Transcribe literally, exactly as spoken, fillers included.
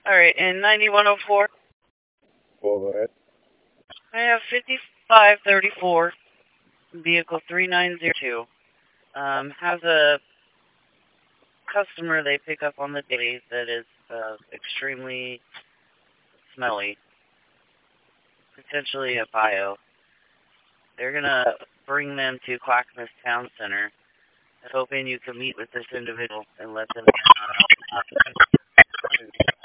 All right, and ninety-one oh four. Go ahead. I have fifty-five thirty-four, vehicle three nine zero two. Um, has a customer they pick up on the daily that is uh, extremely smelly, potentially a bio. They're going to bring them to Clackamas Town Center, hoping you can meet with this individual and let them know.